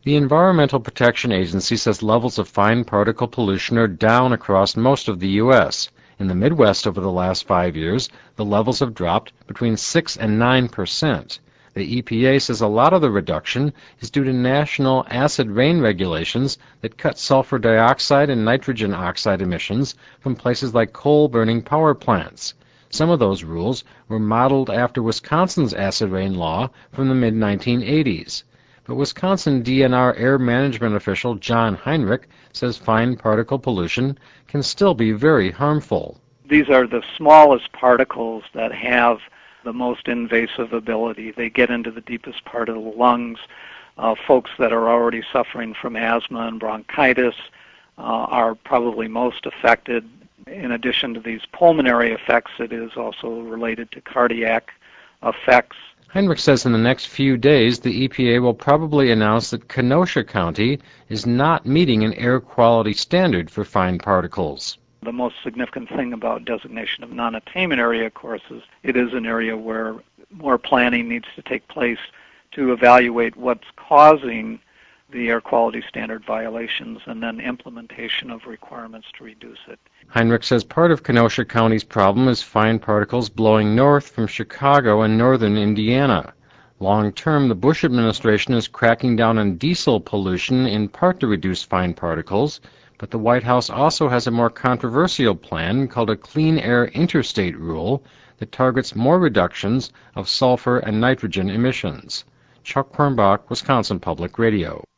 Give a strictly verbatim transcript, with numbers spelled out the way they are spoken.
The Environmental Protection Agency says levels of fine particle pollution are down across most of the U S. In the Midwest over the last five years, the levels have dropped between six and nine percent. The E P A says a lot of the reduction is due to national acid rain regulations that cut sulfur dioxide and nitrogen oxide emissions from places like coal-burning power plants. Some of those rules were modeled after Wisconsin's acid rain law from the mid nineteen eighties. But Wisconsin D N R air management official John Heinrich says fine particle pollution can still be very harmful. These are the smallest particles that have the most invasive ability. They get into the deepest part of the lungs. Uh, folks that are already suffering from asthma and bronchitis uh, are probably most affected. In addition to these pulmonary effects, it is also related to cardiac effects. Heinrich says in the next few days the E P A will probably announce that Kenosha County is not meeting an air quality standard for fine particles. The most significant thing about designation of non-attainment area, of course, is it is an area where more planning needs to take place to evaluate what's causing the air quality standard violations and then implementation of requirements to reduce it. Heinrich says part of Kenosha County's problem is fine particles blowing north from Chicago and northern Indiana. Long term, the Bush administration is cracking down on diesel pollution in part to reduce fine particles, but the White House also has a more controversial plan called a Clean Air Interstate Rule that targets more reductions of sulfur and nitrogen emissions. Chuck Quirmbach, Wisconsin Public Radio.